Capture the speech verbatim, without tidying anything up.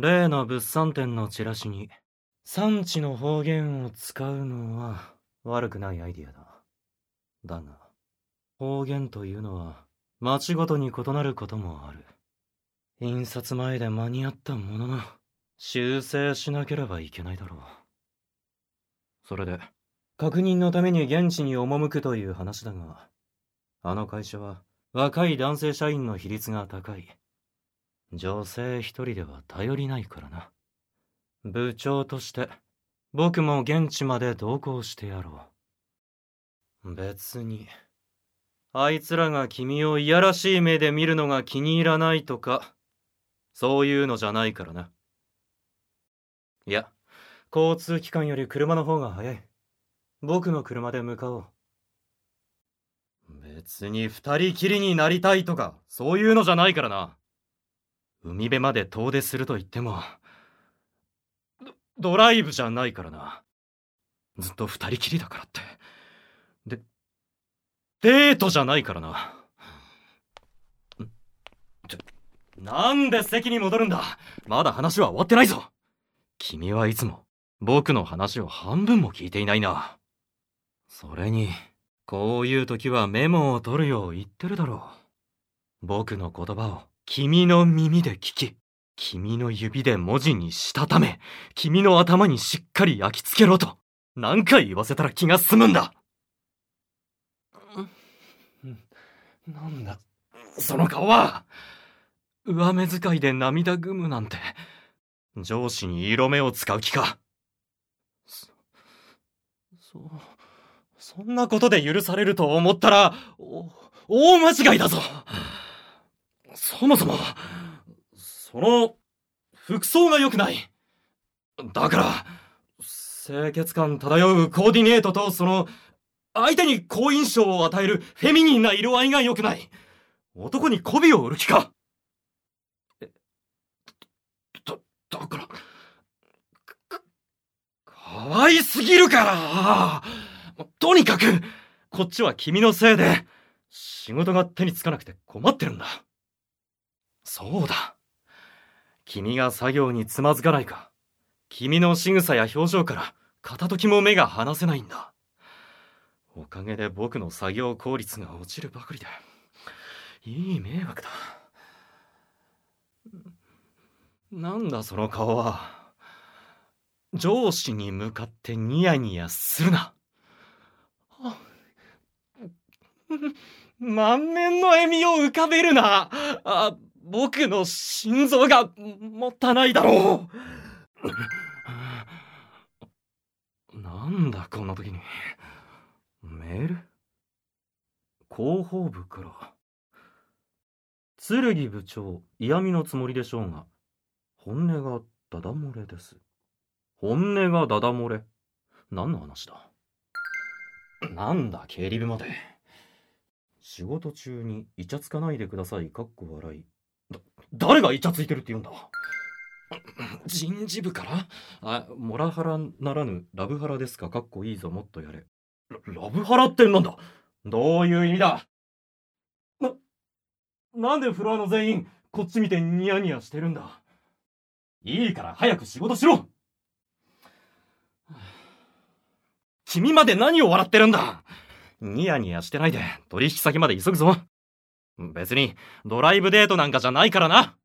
例の物産展のチラシに産地の方言を使うのは悪くないアイディアだ。だが、方言というのは町ごとに異なることもある。印刷前で間に合ったものの、修正しなければいけないだろう。それで、確認のために現地に赴くという話だが、あの会社は若い男性社員の比率が高い。女性一人では頼りないからな。部長として僕も現地まで同行してやろう。別にあいつらが君をいやらしい目で見るのが気に入らないとかそういうのじゃないからな。いや、交通機関より車の方が早い。僕の車で向かおう。別に二人きりになりたいとかそういうのじゃないからな。海辺まで遠出すると言ってもド、ドライブじゃないからな。ずっと二人きりだからって。で、デートじゃないからな。ちょ、なんで席に戻るんだ。まだ話は終わってないぞ。君はいつも僕の話を半分も聞いていないな。それに、こういう時はメモを取るよう言ってるだろう。僕の言葉を君の耳で聞き、君の指で文字にしたため、君の頭にしっかり焼き付けろと、何回言わせたら気が済むんだ。なんだ、その顔は。上目遣いで涙ぐむなんて、上司に色目を使う気か。そ、そう、そんなことで許されると思ったら、お、大間違いだぞ。そもそも、その、服装が良くない。だから、清潔感漂うコーディネートと、その、相手に好印象を与えるフェミニンな色合いが良くない。男に媚びを売る気か。え、だ、だから、か、かわいすぎるから。とにかく、こっちは君のせいで、仕事が手につかなくて困ってるんだ。そうだ。君が作業につまずかないか。君の仕草や表情から片時も目が離せないんだ。おかげで僕の作業効率が落ちるばかりで、いい迷惑だ。なんだその顔は。上司に向かってニヤニヤするな。満面の笑みを浮かべるな。あ、僕の心臓がもたないだろう。なんだこんな時に。メール？広報部から。剣部長、嫌味のつもりでしょうが、本音がダダ漏れです。本音がダダ漏れ？何の話だ？なんだ経理部まで。仕事中にイチャつかないでください。かっこ笑い。だ、誰がイチャついてるって言うんだ。人事部から？あ、モラハラならぬラブハラですか。かっこいいぞ、もっとやれ。ラ、ラブハラってなんだ。どういう意味だ。な、なんでフロアの全員こっち見てニヤニヤしてるんだ。いいから早く仕事しろ。君まで何を笑ってるんだ。ニヤニヤしてないで取引先まで急ぐぞ。別にドライブデートなんかじゃないからな。